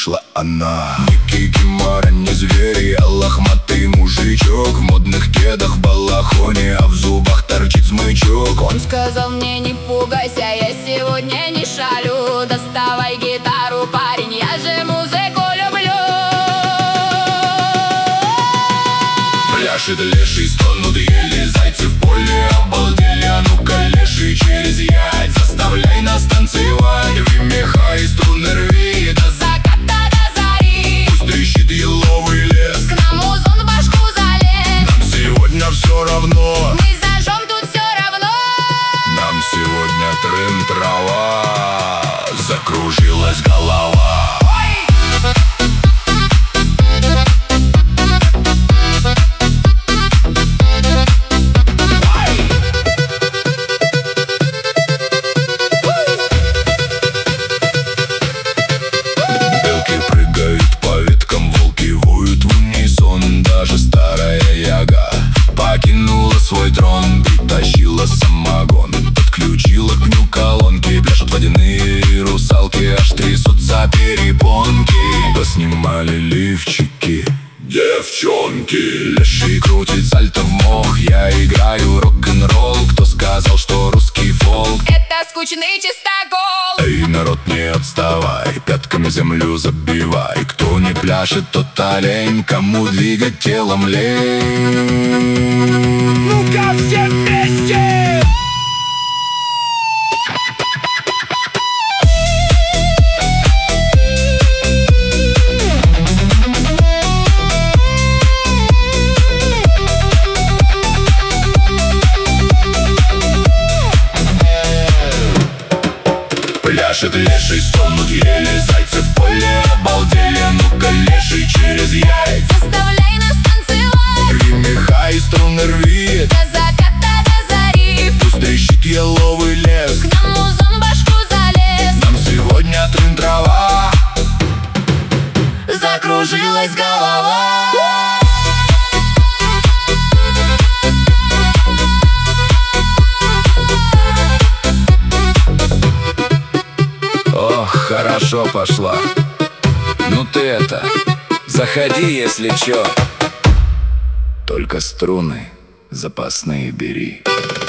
вышла она. Ни кикимора, ни звери, а лохматый мужичок в модных кедах, балахоне, а в зубах торчит смычок. Он сказал мне: не пугайся, я сегодня не шалю. Доставай гитару, парень, я же музыку люблю. Пляшет леший, стонут ели, зайцы в поле обалдели. А ну-ка, леший, через ять заставляй нас танцевать. Рви меха и струны рви до заката до зари. Пусть трещит еловый лес, К нам музон в башку залез. нам сегодня все равно. Мы зажжем тут все равно. Нам сегодня трын-трава. Закружилась голова. Белки прыгают по веткам, волки воют в унисон. Даже старая яга покинула свой трон, притащила самогон, подключила к ню колонки. Пляшут водяные русалки, аж трясутся перепонки. Поснимали лифчики девчонки. Леший крутит сальто в мох, я играю рок-н-ролл. Кто сказал, что русский фолк Это скучный чистокол. Эй, народ, не отставай, пятками землю забивай. Кто не пляшет, тот олень, кому двигать телом лень. Ну-ка, все вместе! Пляшет леший, стонут ели, зайцы в поле обалдели. А ну-ка, леший, через яйца Заставляй нас танцевать. рви меха и струны рви До заката до зари. Пусть трещит еловый лес, К нам музон в башку залез. нам сегодня трын-трава. Закружилась голова. Ох, хорошо пошла. Ну ты это, заходи, если чё. Только струны запасные бери.